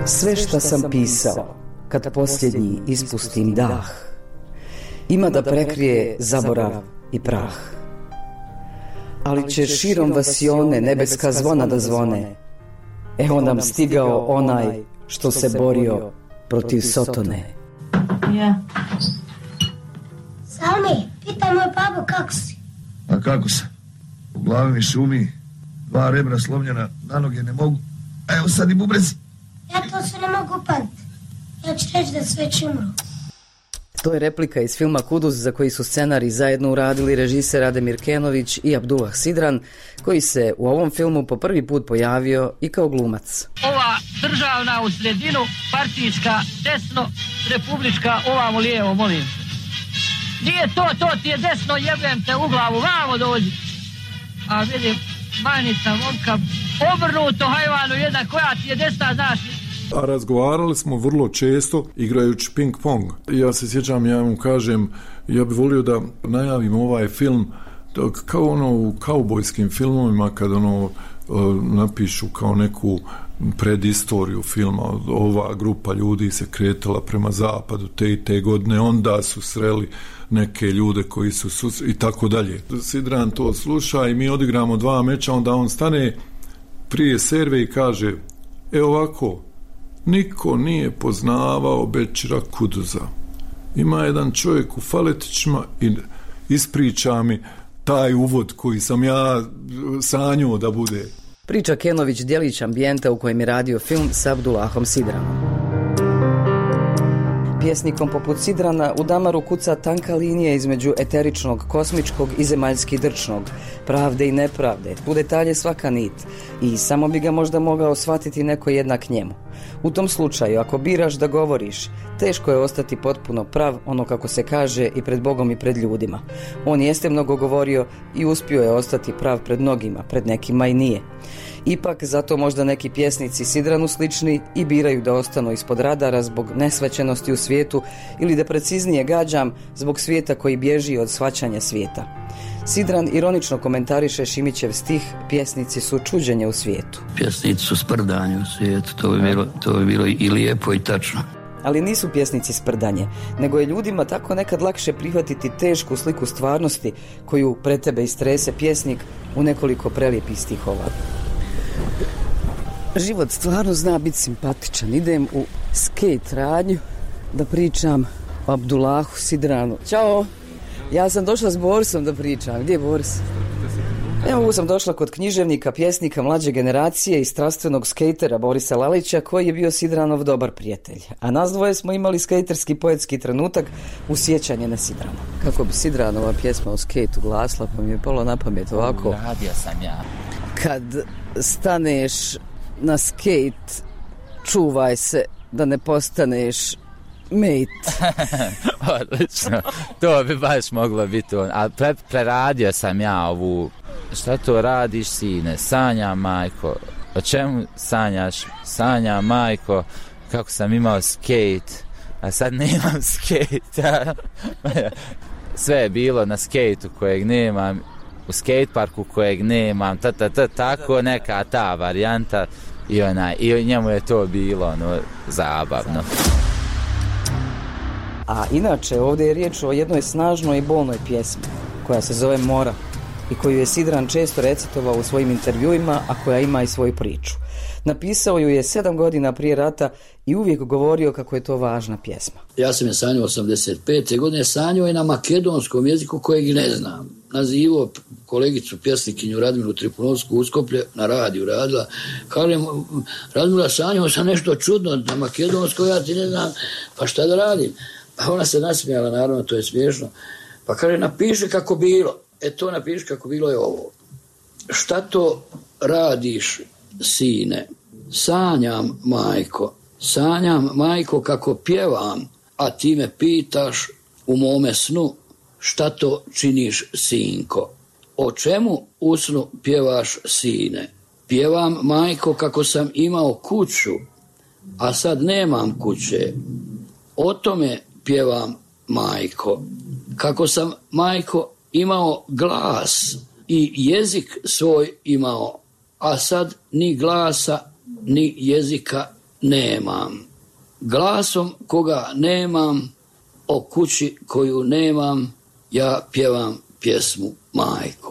Sve što sam pisao, kad posljednji ispustim dah, ima da prekrije zaborav i prah. Ali će širom vasione nebeska zvona da zvone. Evo nam stigao onaj što se borio protiv Sotone. Ja. Salmi, pitaj moj babu kako si. A kako sam? U glavi mi šumi, 2 rebra slomljena, na noge ne mogu. A evo sad i bubrezi. Ja to se ne mogu pamtiti. Ja ću reći da sve će umru. To je replika iz filma Kuduz, za koji su scenarij zajedno uradili režiser Ademir Kenović i Abdullah Sidran, koji se u ovom filmu po prvi put pojavio i kao glumac. Ova državna u sredinu, partijska desno, republička ovamo lijevo, molim. Nije to ti je desno, jebem te u glavu, vamo dođi. A vidim, manica, momka, obrnuto hajvanu jedna, koja ti je desna, znaš. A razgovarali smo vrlo često igrajući ping pong. Ja se sjećam, ja mu kažem, ja bih volio da najavim ovaj film kao ono u kaubojskim filmovima, kad ono napišu kao neku predistoriju filma, ova grupa ljudi se kretala prema zapadu te i te godine, onda su sreli neke ljude koji su i tako dalje. Sidran to sluša i mi odigramo 2 meča, onda on stane prije serve i kaže, ovako, niko nije poznavao Bećira Kuduza. Ima jedan čovjek u faletićima i ispriča mi taj uvod koji sam ja sanjao da bude. Priča Kenović djelić ambijenta u kojem je radio film s Abdullahom Sidranom. Pjesnikom poput Sidrana u damaru kuca tanka linija između eteričnog, kosmičkog i zemaljski drčnog, pravde i nepravde, u detalje svaka nit, i samo bi ga možda mogao shvatiti neko jednak njemu. U tom slučaju, ako biraš da govoriš, teško je ostati potpuno prav, ono kako se kaže, i pred Bogom i pred ljudima. On jeste mnogo govorio i uspio je ostati prav pred mnogima, pred nekima i nije. Ipak, zato možda neki pjesnici Sidranu slični i biraju da ostanu ispod radara zbog nesvećenosti u svijetu, ili da preciznije gađam, zbog svijeta koji bježi od shvaćanja svijeta. Sidran ironično komentariše Šimićev stih, pjesnici su čuđenje u svijetu. Pjesnici su sprdanje u svijetu, to bi bilo i lijepo i tačno. Ali nisu pjesnici sprdanje, nego je ljudima tako nekad lakše prihvatiti tešku sliku stvarnosti koju pred tebe istrese pjesnik u nekoliko prelijepih stihova. Život stvarno zna biti simpatičan. Idem u skate radnju da pričam o Abdullahu Sidranu. Ćao! Ja sam došla s Borisom da pričam. Gdje je Boris? Evo sam došla kod književnika, pjesnika mlađe generacije i strastvenog skejtera Borisa Lalića, koji je bio Sidranov dobar prijatelj. A nas dvoje smo imali skejterski poetski trenutak u sjećanje na Sidrana. Kako bi Sidranova pjesma o skejtu glasla, pa mi je palo na pamet ovako. Radio sam ja. Kad staneš na skejt, čuvaj se da ne postaneš mate. Odlično. To bi baš moglo biti on. Ali preradio sam ja ovu. Šta to radiš, sine? Sanjam, majko. O čemu sanjaš? Sanjam, majko, kako sam imao skejt, a sad nemam skejt. Sve je bilo na skejtu kojeg nemam, u skejtparku kojeg nemam, tako neka ta varijanta i njemu je to bilo zabavno. A inače, ovdje je riječ o jednoj snažnoj i bolnoj pjesmi, koja se zove Mora i koju je Sidran često recitovao u svojim intervjuima, a koja ima i svoju priču. Napisao ju je 7 godina prije rata i uvijek govorio kako je to važna pjesma. Ja sam je sanjao 85. godine, sanjao je na makedonskom jeziku kojeg ne znam. Nazivao kolegicu pjesnikinju Radmilu Tripunovsku u Uskoplje, na radiju radila. Kažem, Radmila, sanjao sam nešto čudno na makedonskom, ja ti ne znam, pa šta da radim? Pa ona se nasmijala, naravno, to je smiješno. Pa kaže, napiši kako bilo. To napiši kako bilo je ovo. Šta to radiš, sine? Sanjam, majko, kako pjevam, a ti me pitaš u mome snu, šta to činiš, sinko? O čemu u snu pjevaš, sine? Pjevam, majko, kako sam imao kuću, a sad nemam kuće. O tome pjevam, majko. Kako sam, majko, imao glas i jezik svoj imao, a sad ni glasa, ni jezika nemam, glasom koga nemam, o kući koju nemam, ja pjevam pjesmu Majko.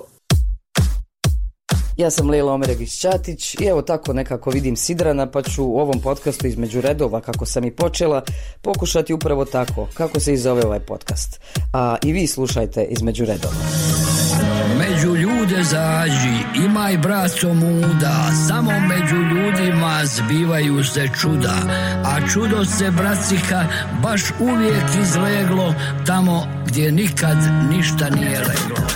Ja sam Lejla Omeregić-Ćatić i evo tako nekako vidim Sidrana, pa ću u ovom podcastu između redova, kako sam i počela, pokušati upravo tako, kako se i zove ovaj podcast. A i vi slušajte između redova. Među ljude zađi, imaj braco muda, samo među ljudima zbivaju se čuda, a čudo se, braciha, baš uvijek izleglo tamo gdje nikad ništa nije leglo.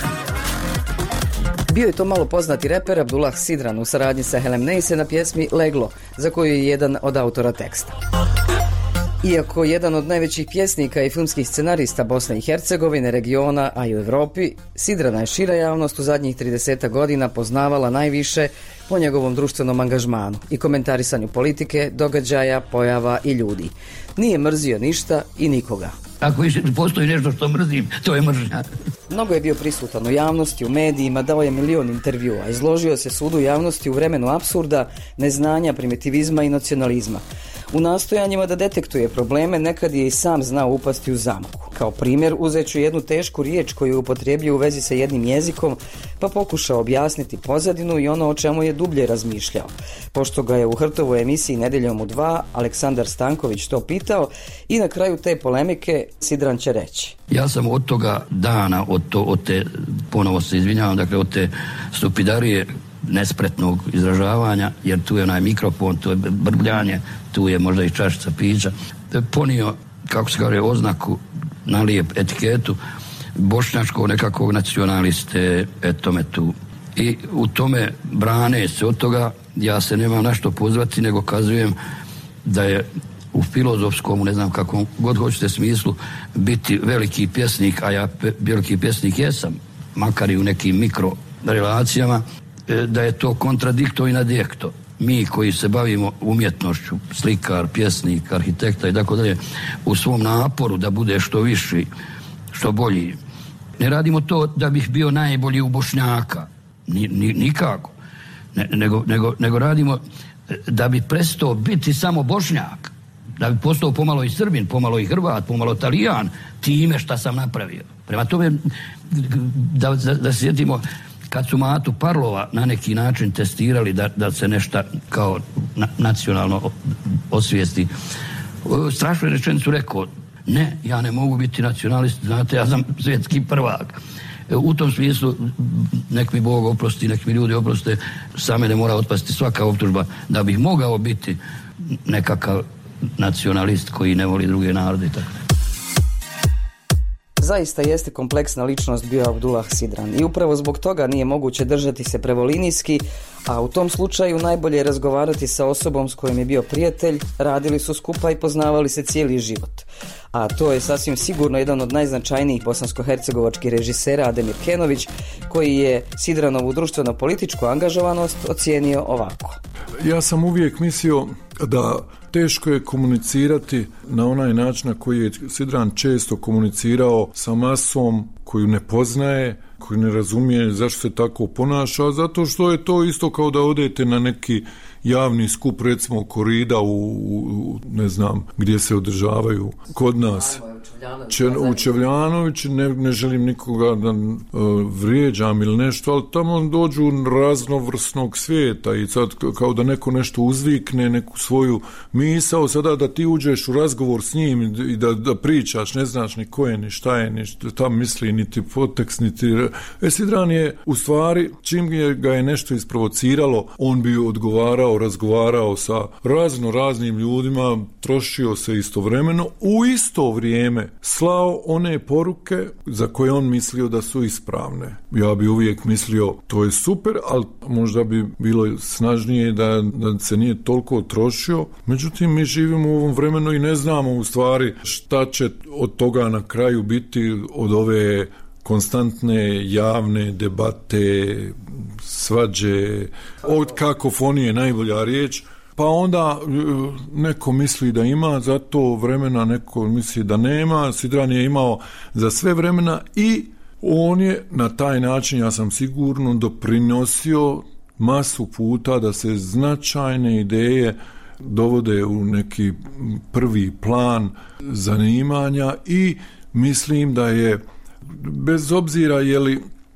Bio je to malo poznati reper Abdullah Sidran u saradnji sa Helem Neise na pjesmi Leglo, za koju je jedan od autora teksta. Iako jedan od najvećih pjesnika i filmskih scenarista Bosne i Hercegovine, regiona, a i u Europi, Sidrana je šira javnost u zadnjih 30 godina poznavala najviše po njegovom društvenom angažmanu i komentarisanju politike, događaja, pojava i ljudi. Nije mrzio ništa i nikoga. Ako postoji nešto što mrzim, to je mržnja. Mnogo je bio prisutan u javnosti, u medijima, dao je milion intervjua, izložio se sudu javnosti u vremenu apsurda, neznanja, primitivizma i nacionalizma. U nastojanjima da detektuje probleme, nekad je i sam znao upasti u zamku. Kao primjer, uzet ću jednu tešku riječ koju je upotrijebio u vezi sa jednim jezikom, pa pokušao objasniti pozadinu i ono o čemu je dublje razmišljao. Pošto ga je u Hrtovoj emisiji Nedjeljom u 2 Aleksandar Stanković to pitao i na kraju te polemike Sidran će reći. Ja sam od toga dana, od te, ponovo se izvinjavam, dakle od te stupidarije nespretnog izražavanja, jer tu je onaj mikrofon, tu je brbljanje, tu je možda i čašica pića, ponio, kako se kaže, oznaku, nalijep etiketu bošnjačkog nekakvog nacionaliste, etome tu. I u tome brane se od toga, ja se nemam na što pozvati, nego kazujem da je u filozofskom, ne znam kakvom god hoćete smislu, biti veliki pjesnik, a ja veliki pjesnik jesam, makar i u nekim mikro relacijama, da je to kontradikto i nadjekto. Mi koji se bavimo umjetnošću, slikar, pjesnik, arhitekta i tako dalje, u svom naporu da bude što viši, što bolji. Ne radimo to da bih bio najbolji u Bošnjaka, nikako. Nego radimo da bi prestao biti samo Bošnjak, da bi postao pomalo i Srbin, pomalo i Hrvat, pomalo Talijan, time šta sam napravio. Prema tome, da se sjetimo, kad su Matu Parlova na neki način testirali da se nešto kao nacionalno osvijesti, strašno je rečenicu rekao, ne, ja ne mogu biti nacionalist, znate, ja sam svjetski prvak. U tom smislu, nek mi Bog oprosti, nek mi ljudi oproste, sa mene mora otpasti svaka optužba da bih mogao biti nekakav nacionalist koji ne voli druge narode i tako. Zaista jeste kompleksna ličnost bio Abdullah Sidran i upravo zbog toga nije moguće držati se prevolinijski, a u tom slučaju najbolje je razgovarati sa osobom s kojom je bio prijatelj, radili su skupa i poznavali se cijeli život. A to je sasvim sigurno jedan od najznačajnijih bosansko-hercegovačkih režisera Ademir Kenović, koji je Sidranovu društveno-političku angažovanost ocijenio ovako. Ja sam uvijek mislio da teško je komunicirati na onaj način na koji je Sidran često komunicirao sa masom koju ne poznaje, koju ne razumije zašto se tako ponaša, zato što je to isto kao da odete na neki javni skup, recimo korida u ne znam gdje se održavaju kod nas. U Čevljanović, ne želim nikoga da vrijeđam ili nešto, ali tamo dođu raznovrsnog svijeta i sad kao da neko nešto uzvikne, neku svoju misao, sada da ti uđeš u razgovor s njim i da pričaš, ne znaš ni ko je, ni šta je, ni šta tam misli, niti podtekst, niti... Sidran je u stvari, čim ga je nešto isprovociralo, on bi odgovarao, razgovarao sa raznim ljudima, trošio se istovremeno, u isto vrijeme slao one poruke za koje on mislio da su ispravne. Ja bi uvijek mislio to je super, ali možda bi bilo snažnije da se nije toliko trošio. Međutim, mi živimo u ovom vremenu i ne znamo u stvari šta će od toga na kraju biti, od ove konstantne javne debate, svađe, od kakofonije najbolja riječ. Pa onda neko misli da ima za to vremena, neko misli da nema. Sidran je imao za sve vremena i on je na taj način, ja sam sigurno, doprinosio masu puta da se značajne ideje dovode u neki prvi plan zanimanja i mislim da je, bez obzira jel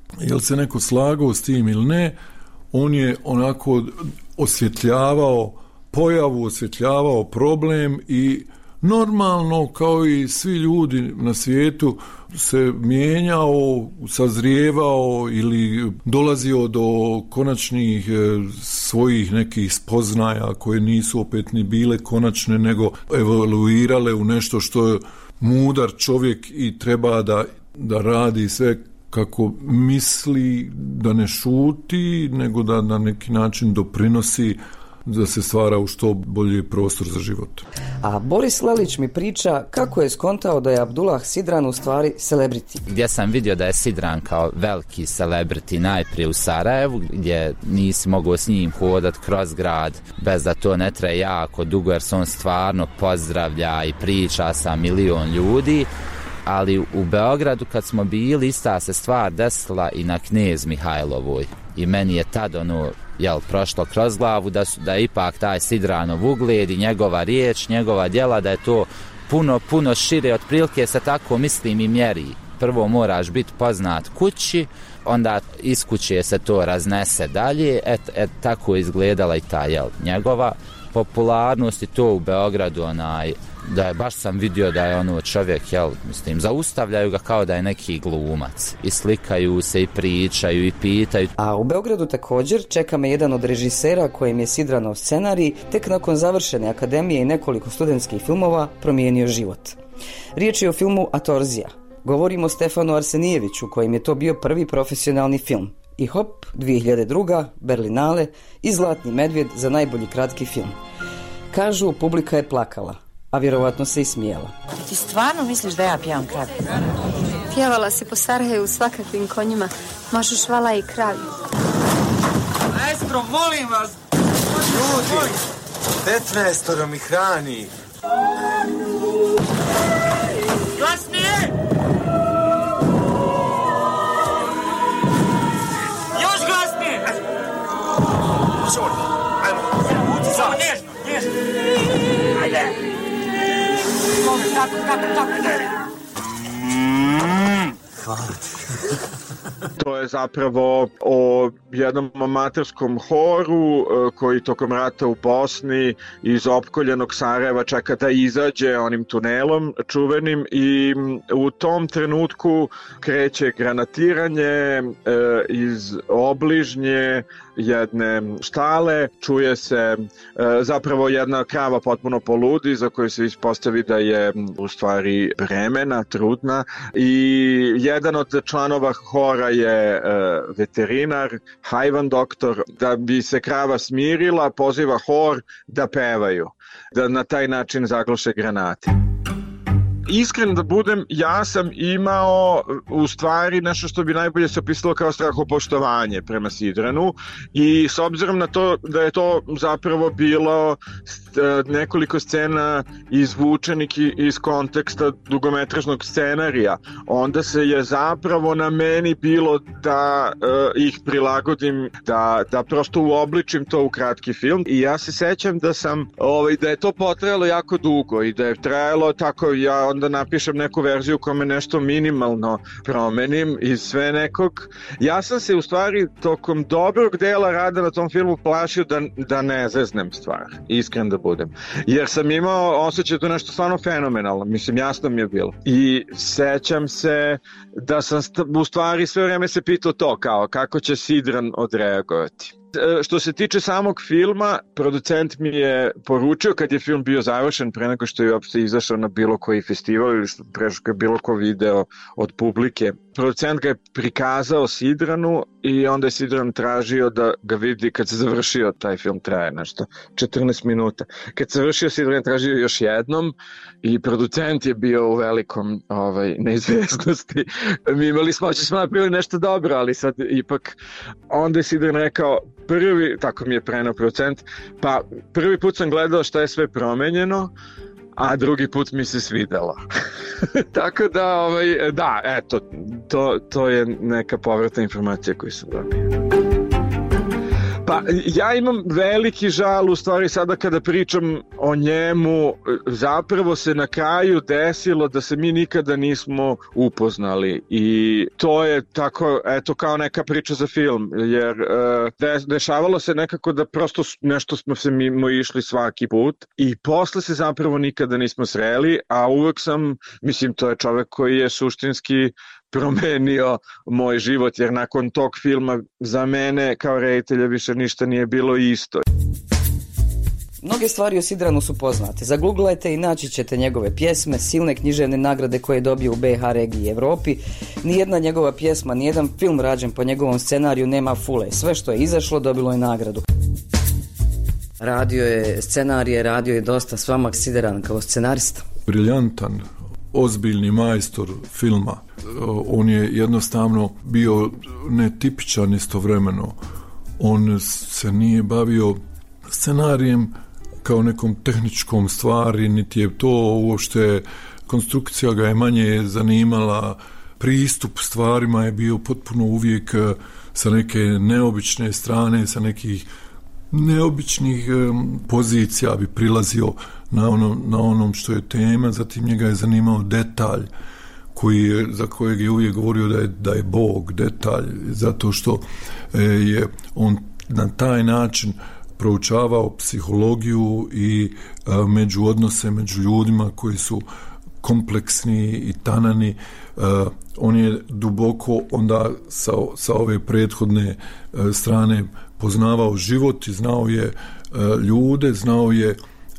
se neko slagao s tim ili ne, on je onako osvjetljavao pojavu, osvjetljavao problem i normalno, kao i svi ljudi na svijetu, se mijenjao, sazrijevao ili dolazio do konačnih svojih nekih spoznaja koje nisu opet ni bile konačne, nego evoluirale u nešto što je mudar čovjek i treba da radi sve kako misli, da ne šuti, nego da na neki način doprinosi da se stvara u što bolji prostor za život. A Boris Lelić mi priča kako je skontao da je Abdullah Sidran u stvari celebrity. Gdje sam vidio da je Sidran kao veliki celebrity najprije u Sarajevu, gdje nisi mogao s njim hodat kroz grad bez da to ne traje jako dugo, jer se on stvarno pozdravlja i priča sa milion ljudi. Ali u Beogradu kad smo bili, ista se stvar desila i na Knez Mihajlovoj. I meni je tad prošlo kroz glavu da je ipak taj Sidranov ugled i njegova riječ, njegova djela, da je to puno šire, otprilike se tako mislim i mjeri. Prvo moraš biti poznat kući, onda iz kuće se to raznese dalje, tako je izgledala i ta njegova popularnost i to u Beogradu da je, baš sam vidio da je čovjek, zaustavljaju ga kao da je neki glumac i slikaju se i pričaju i pitaju. A u Beogradu također čeka me jedan od režisera kojem je Sidranov scenarij tek nakon završene akademije i nekoliko studentskih filmova promijenio život. Riječ je o filmu Atorzija. Govorimo o Stefanu Arsenijeviću kojem je to bio prvi profesionalni film. I hop, 2002. Berlinale i Zlatni medvjed za najbolji kratki film. Kažu, publika je plakala, a vjerovatno se i smijela. Ti stvarno misliš da ja pjevam kratki? Pjevala si po Sarajevu svakakvim konjima, mašuš vala i kravi. Maestro, molim vas! Ljudi, 15 mi hrani. Glasnije! Još glasnije! Ajmo, samo nježno. Ajde! Tako. Hvala ti. To je zapravo o jednom amaterskom horu koji tokom rata u Bosni iz opkoljenog Sarajeva čeka da izađe onim tunelom čuvenim i u tom trenutku kreće granatiranje iz obližnje jedne štale, čuje se zapravo jedna krava potpuno poludi za koju se ispostavi da je u stvari bremena, trudna i jedan od članova hora je veterinar, hajvan doktor, da bi se krava smirila, poziva hor da pevaju, da na taj način zagloše granate. Iskren da budem, ja sam imao u stvari nešto što bi najbolje se opisalo kao strahopoštovanje prema Sidranu i s obzirom na to da je to zapravo bilo nekoliko scena izvučenih iz konteksta dugometražnog scenarija, onda se je zapravo na meni bilo da ih prilagodim, da prosto uobličim to u kratki film i ja se sećam da je to potrajalo jako dugo i da je trajalo tako, ja onda napišem neku verziju kome nešto minimalno promenim iz sve nekog. Ja sam se u stvari tokom dobrog dela rada na tom filmu plašio da ne zeznem stvar, iskren da budem. Jer sam imao osjećaj da nešto stvarno fenomenalno, mislim jasno mi je bilo. I sećam se da sam u stvari sve vrijeme se pitao to kao kako će Sidran odreagovati. Što se tiče samog filma, producent mi je poručio kad je film bio završen pre nego što je uopšte izašao na bilo koji festival ili pre što je bilo ko video od publike. Producent ga je prikazao Sidranu i onda je Sidran tražio da ga vidi kad se završio, taj film traje nešto 14 minuta. Kad se završio, Sidran je tražio još jednom i producent je bio u velikom neizvjesnosti. Mi imali smo napravili nešto dobro, ali sad ipak onda je Sidran rekao tako mi je prenao producent, pa prvi put sam gledao šta je sve promenjeno, a drugi put mi se svidelo. Tako da, eto, to je neka povratna informacija koju sam dobio. Pa ja imam veliki žal u stvari sada kada pričam o njemu, zapravo se na kraju desilo da se mi nikada nismo upoznali i to je tako, eto, kao neka priča za film, jer dešavalo se nekako da prosto nešto smo se mimo išli svaki put i posle se zapravo nikada nismo sreli, a uvek sam, mislim, to je čovek koji je suštinski promenio moj život, jer nakon tog filma za mene kao reditelja više ništa nije bilo isto. Mnoge stvari o Sidranu su poznate. Zaguglajte i naći ćete njegove pjesme, silne književne nagrade koje je dobio u BiH, regiji i Evropi. Nijedna njegova pjesma, nijedan film rađen po njegovom scenariju nema fule. Sve što je izašlo dobilo je nagradu. Radio je scenarije, radio je dosta. S vama Sidran kao scenarista. Briljantan, ozbiljni majstor filma. On je jednostavno bio netipičan istovremeno. On se nije bavio scenarijem kao nekom tehničkom stvari, niti je to uopšte, konstrukcija ga je manje zanimala, pristup stvarima je bio potpuno uvijek sa neke neobične strane, sa nekih neobičnih pozicija bi prilazio na onom što je tema. Zatim njega je zanimao detalj za kojeg je uvijek govorio da je Bog detalj, zato što je on na taj način proučavao psihologiju i međuodnose među ljudima koji su kompleksni i tanani. On je duboko onda sa ove prethodne strane poznavao život i znao je ljude, znao je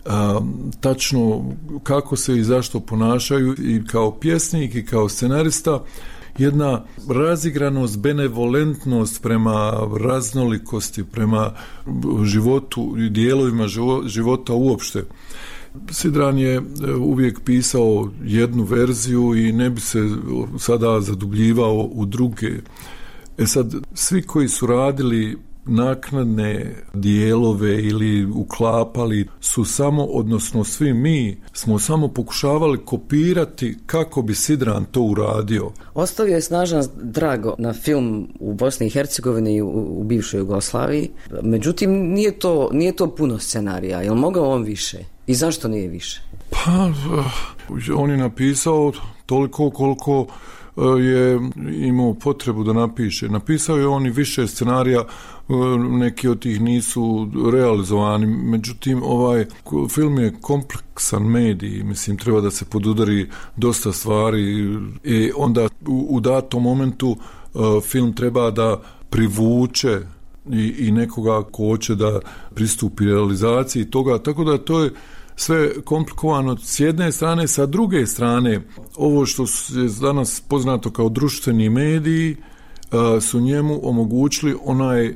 tačno kako se i zašto ponašaju, i kao pjesnik i kao scenarista jedna razigranost, benevolentnost prema raznolikosti, prema životu i dijelovima života uopšte. Sidran je uvijek pisao jednu verziju i ne bi se sada zadubljivao u druge. Sad, svi koji su radili naknadne dijelove ili uklapali su samo, odnosno svi mi smo samo pokušavali kopirati kako bi Sidran to uradio. Ostavio je snažan trag na film u Bosni i Hercegovini i u bivšoj Jugoslaviji. Međutim, nije to puno scenarija. Je li mogao on više? I zašto nije više? Pa, on je napisao toliko koliko je imao potrebu da napiše. Napisao je on i više scenarija, neki od tih nisu realizovani, međutim ovaj film je kompleksan medij, mislim, treba da se podudari dosta stvari i onda u datom momentu film treba da privuče i nekoga ko hoće da pristupi realizaciji toga, tako da to je sve komplikovano s jedne strane. Sa druge strane, ovo što je danas poznato kao društveni mediji su njemu omogućili onaj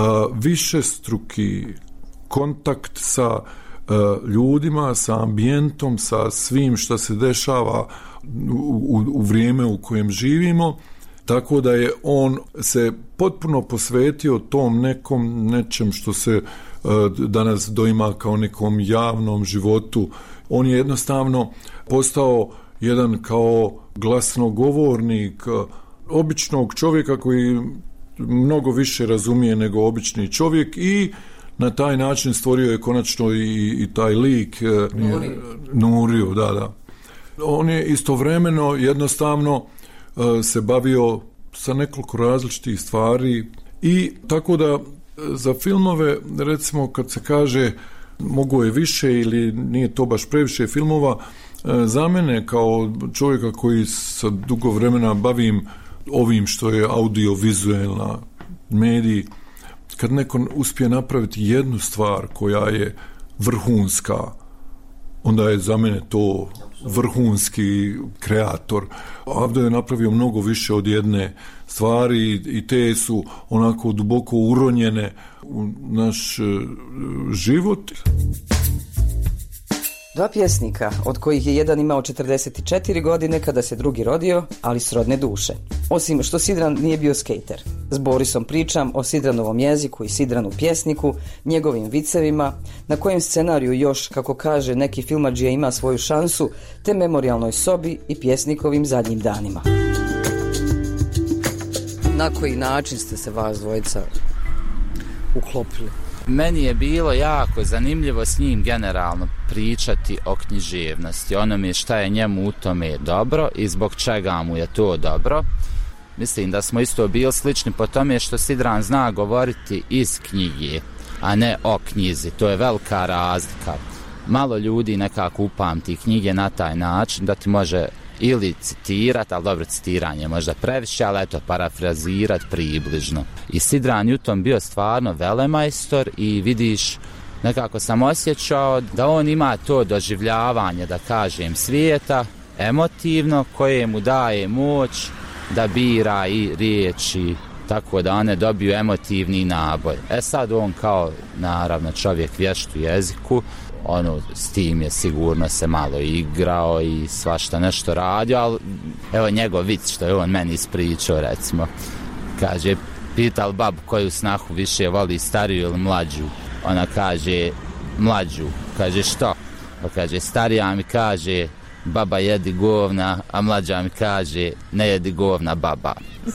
višestruki kontakt sa ljudima, sa ambijentom, sa svim što se dešava u vrijeme u kojem živimo, tako da je on se potpuno posvetio tom nečem što se danas doima kao nekom javnom životu. On je jednostavno postao jedan kao glasnogovornik običnog čovjeka koji mnogo više razumije nego obični čovjek i na taj način stvorio je konačno i taj lik Nuriju, da. On je istovremeno jednostavno se bavio sa nekoliko različitih stvari i tako da za filmove, recimo kad se kaže mogo je više ili nije to baš previše filmova, za mene kao čovjeka koji sa dugo vremena bavim ovim što je audiovizualna medij, kad neko uspije napraviti jednu stvar koja je vrhunska, onda je za mene to vrhunski kreator. Avdo je napravio mnogo više od jedne stvari i te su onako duboko uronjene u naš život. Dva pjesnika, od kojih je jedan imao 44 godine kada se drugi rodio, ali srodne duše. Osim što Sidran nije bio skejter. S Borisom pričam o Sidranovom jeziku i Sidranu pjesniku, njegovim vicevima, na kojem scenariju još, kako kaže neki filmadžija, ima svoju šansu, te memorijalnoj sobi i pjesnikovim zadnjim danima. Na koji način ste se vas dvojica uklopili? Meni je bilo jako zanimljivo s njim generalno pričati o književnosti, onome šta je njemu u tome dobro i zbog čega mu je to dobro. Mislim da smo isto bili slični po tome što Sidran zna govoriti iz knjige, a ne o knjizi. To je velika razlika. Malo ljudi nekako upamti knjige na taj način da ti može ili citirati, ali dobro, citiranje možda previše, ali eto, parafrazirati približno. I Sidran u tom bio stvarno velemajstor i vidiš, nekako sam osjećao da on ima to doživljavanje, da kažem, svijeta, emotivno, koje mu daje moć da bira i riječi, tako da one dobiju emotivni naboj. Sad on kao, naravno, čovjek vješt u jeziku, s tim je sigurno se malo igrao i svašta nešto radio, ali evo njegov vic što je on meni ispričao, recimo. Kaže, pital babu koju snahu više voli, stariju ili mlađu? Ona kaže, mlađu. Kaže, što? Pa kaže, starija mi kaže, baba jedi govna, a mlađa mi kaže, ne jedi govna baba.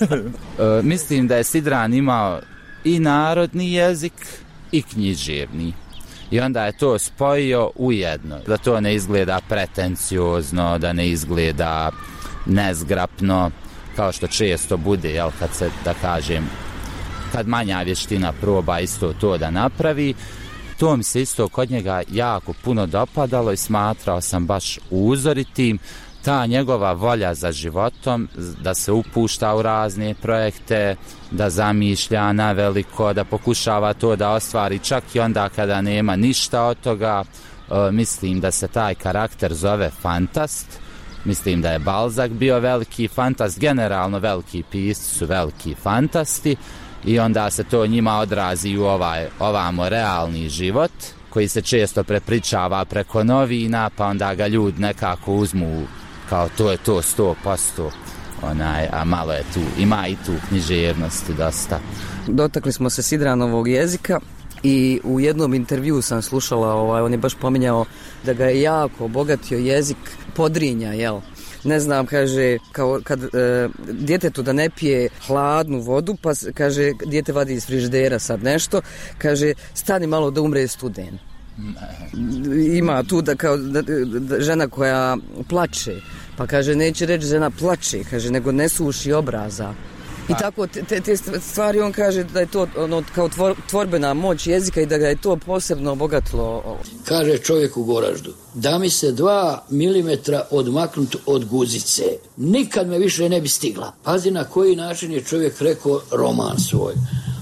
Mislim da je Sidran imao i narodni jezik i književni. I onda je to spojio u jedno. Da to ne izgleda pretenciozno, da ne izgleda nezgrapno, kao što često bude, jel, kad se, da kažem, kad manja vještina proba isto to da napravi. To mi se isto kod njega jako puno dopadalo i smatrao sam baš uzoritim. Ta njegova volja za životom, da se upušta u razne projekte, da zamišlja na veliko, da pokušava to da ostvari čak i onda kada nema ništa od toga. Mislim da se taj karakter zove fantast. Mislim da je Balzac bio veliki fantast, generalno veliki pisci su veliki fantasti i onda se to njima odrazi u ovamo realni život koji se često prepričava preko novina, pa onda ga ljudi nekako uzmu kao to je to 100%, a malo je tu, ima i tu književnosti dosta. Dotakli smo se Sidranovog jezika i u jednom intervju sam slušala, on je baš pominjao da ga je jako obogatio jezik Podrinja, jel? Ne znam, kaže, kao kad djetetu da ne pije hladnu vodu, pa kaže, dijete vadi iz frižidera sad nešto, kaže, stani malo da umre studen. Ima tu da kao da žena koja plače, pa kaže, neće reći žena plače, kaže, nego ne suši obraza. I tako te stvari on kaže da je to kao tvorbena moć jezika i da ga je to posebno obogatilo. Kaže čovjek u Goraždu, da mi se 2 milimetra odmaknut od guzice, nikad me više ne bi stigla. Pazi na koji način je čovjek rekao roman svoj.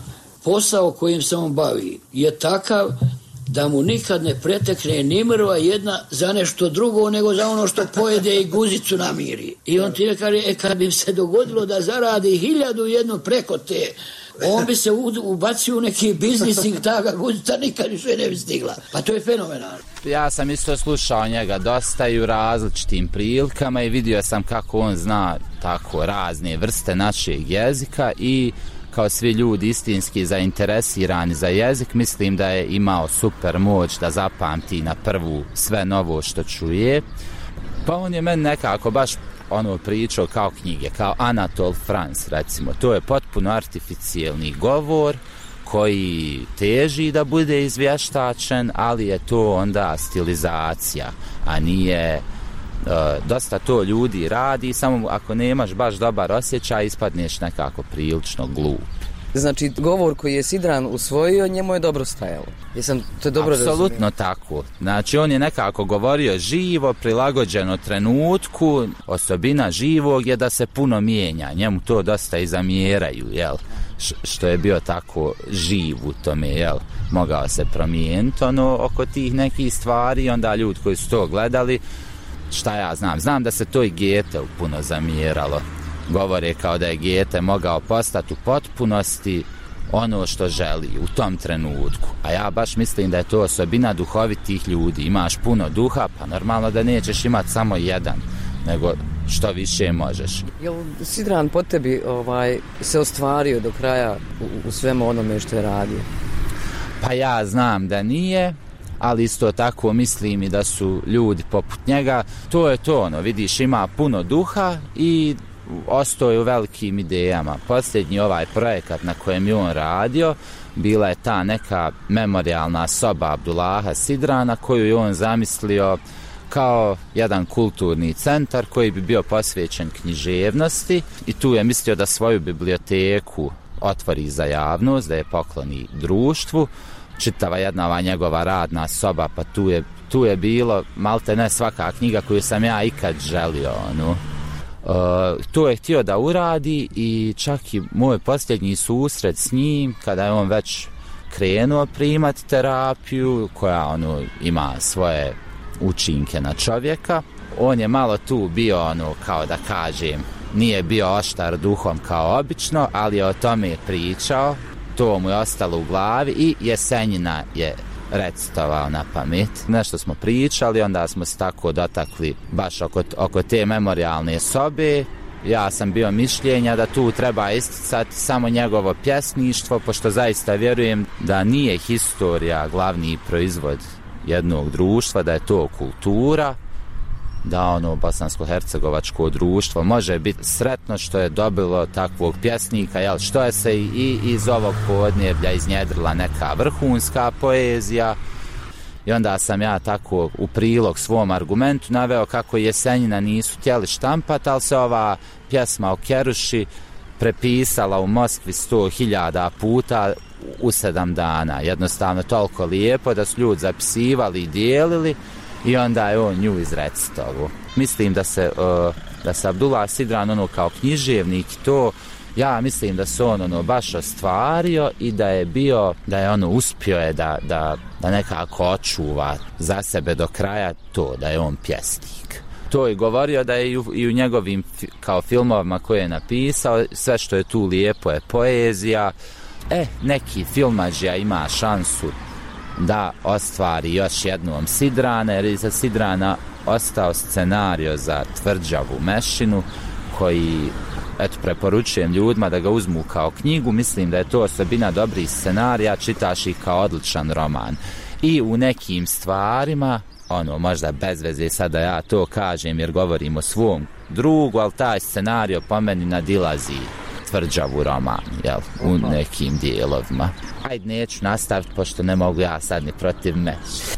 Posao kojim se on bavi je takav da mu nikad ne pretekne ni mrva jedna za nešto drugo nego za ono što pojede i guzicu namiri. I on ti kaže, kad bi se dogodilo da zaradi 1001 preko te, on bi se ubacio u neki biznis i taka guzica nikad više ne bi stigla. Pa to je fenomenalno. Ja sam isto slušao njega dosta i u različitim prilikama i vidio sam kako on zna tako razne vrste našeg jezika i kao svi ljudi istinski zainteresirani za jezik, mislim da je imao super moć da zapamti na prvu sve novo što čuje. Pa on je meni nekako baš pričao kao knjige, kao Anatole France, recimo. To je potpuno artificijelni govor koji teži da bude izvještačen, ali je to onda stilizacija, a nije... dosta to ljudi radi, samo ako nemaš baš dobar osjećaj ispadneš nekako prilično glup. Znači govor koji je Sidran usvojio, njemu je dobro stajalo. Jesam to dobro razumio? Apsolutno tako. Znači on je nekako govorio živo, prilagođeno trenutku. Osobina živog je da se puno mijenja. Njemu to dosta i zamjeraju, jel? Što je bio tako živ u tome, jel? Mogao se promijeniti oko tih nekih stvari, onda ljudi koji su to gledali, šta ja znam da se to i Goethe puno zamjeralo. Govore kao da je Goethe mogao postati u potpunosti ono što želi u tom trenutku. A ja baš mislim da je to osobina duhovitih ljudi. Imaš puno duha, pa normalno da nećeš imati samo jedan, nego što više možeš. Jel Sidran po tebi se ostvario do kraja u svemu onome što je radio? Pa ja znam da nije, ali isto tako mislim i da su ljudi poput njega. To je to, vidiš, ima puno duha i ostoje u velikim idejama. Posljednji projekat na kojem je on radio, bila je ta neka memorijalna soba Abdullaha Sidrana koju je on zamislio kao jedan kulturni centar koji bi bio posvećen književnosti i tu je mislio da svoju biblioteku otvori za javnost, da je pokloni društvu. Čitava jedna ova njegova radna soba, pa tu je bilo malte ne svaka knjiga koju sam ja ikad želio. To je htio da uradi i čak i moj posljednji susret s njim, kada je on već krenuo primati terapiju koja ima svoje učinke na čovjeka, on je malo tu bio kao da kažem, nije bio oštar duhom kao obično, ali je o tome pričao, to mu je ostalo u glavi i Jesenjina je recitovao na pamet. Nešto smo pričali, onda smo se tako dotakli baš oko te memorijalne sobe. Ja sam bio mišljenja da tu treba isticati samo njegovo pjesništvo, pošto zaista vjerujem da nije historija glavni proizvod jednog društva, da je to kultura, da bosansko-hercegovačko društvo može biti sretno što je dobilo takvog pjesnika, što je se i iz ovog podneblja iznjedrila neka vrhunska poezija. I onda sam ja tako u prilog svom argumentu naveo kako Jesenjina nisu htjeli štampati, ali se ova pjesma o Keruši prepisala u Moskvi 100.000 puta u 7 dana. Jednostavno toliko lijepo da su ljudi zapisivali i dijelili i onda je on nju izrecitovao. Mislim da se Abdullah Sidran kao književnik to, ja mislim da se on baš ostvario i da je uspio je da nekako očuva za sebe do kraja to da je on pjesnik. To je govorio da je i u njegovim kao filmovima koje je napisao, sve što je tu lijepo je poezija. Neki filmadžija ima šansu da ostvari još jednom Sidrana, jer iza Sidrana ostao scenario za Tvrđavu Mešinu, koji preporučujem ljudima da ga uzmu kao knjigu. Mislim da je to osobina dobrih scenarija, čitaš ih kao odličan roman. I u nekim stvarima, možda bez veze sada ja to kažem jer govorim o svom drugu, ali taj scenario po meni nadilazi Tvrđavu roman, u nekim dijelovima. Ajde, neću nastaviti, pošto ne mogu ja sad ni protiv Meši.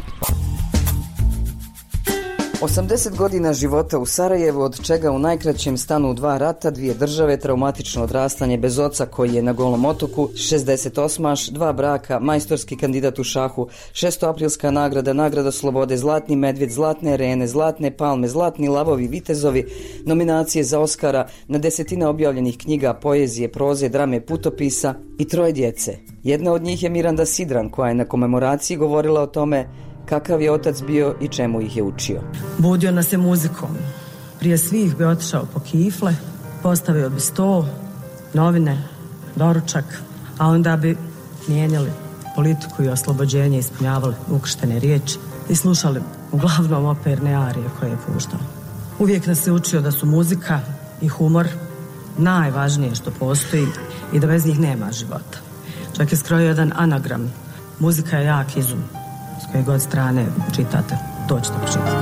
80 godina života u Sarajevu, od čega u najkraćem stanu 2 rata, 2 države, traumatično odrastanje bez oca koji je na Golom otoku, 68-aš, 2 braka, majstorski kandidat u šahu, 600-aprilska nagrada, nagrada slobode, Zlatni medvjed, Zlatne rene, Zlatne palme, Zlatni lavovi, Vitezovi, nominacije za Oskara, na 10 objavljenih knjiga, poezije, proze, drame, putopisa i 3 djece. Jedna od njih je Miranda Sidran, koja je na komemoraciji govorila o tome kakav je otac bio i čemu ih je učio. Budio nas je muzikom. Prije svih bi otišao po kifle, postavio bi sto, novine, doručak, a onda bi mijenjali politiku i oslobođenje, ispunjavali ukrštene riječi i slušali uglavnom operne arije koje je puštao. Uvijek nas je učio da su muzika i humor najvažnije što postoji i da bez njih nema života. Čak je skrojio jedan anagram. Muzika je jak izum. S koje god strane čitate, to ćete počitati.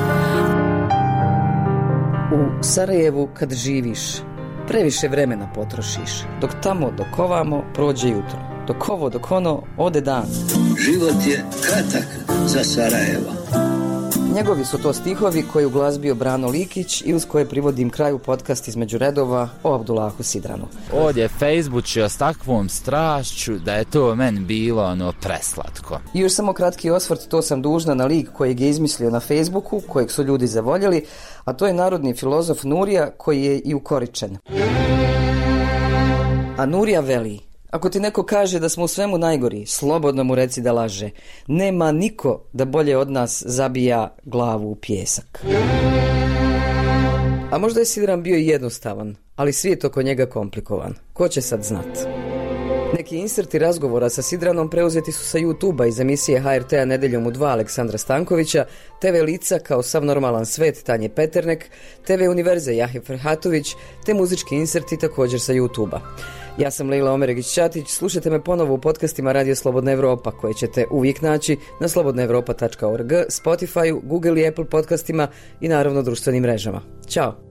U Sarajevu kad živiš, previše vremena potrošiš. Dok tamo, dok ovamo, prođe jutro. Dok ovo, dok ono, ode dan. Život je kratak za Sarajeva. Njegovi su to stihovi koji uglazbio Brano Likić i uz koje privodim kraju podcast Između redova o Abdullahu Sidranu. Ovdje je Facebookio s takvom strašću da je to meni bilo preslatko. I još samo kratki osvrt, to sam dužna na lik kojeg je izmislio na Facebooku, kojeg su ljudi zavoljeli, a to je narodni filozof Nurija koji je i ukoričen. A Nurija veli: ako ti neko kaže da smo u svemu najgori, slobodno mu reci da laže. Nema niko da bolje od nas zabija glavu u pijesak. A možda je Sidran bio jednostavan, ali svijet oko njega komplikovan. Ko će sad znat? Neki inserti razgovora sa Sidranom preuzeti su sa YouTube-a iz emisije HRT-a Nedeljom u 2 Aleksandra Stankovića, TV Lica kao Sav normalan svet Tanje Peternek, TV Univerze Jahje Ferhatović, te muzički inserti također sa YouTube-a. Ja sam Lejla Omeregić-Ćatić, slušajte me ponovo u podcastima Radio Slobodna Evropa, koje ćete uvijek naći na slobodnaevropa.org, Spotify, Google i Apple podcastima i naravno društvenim mrežama. Ćao!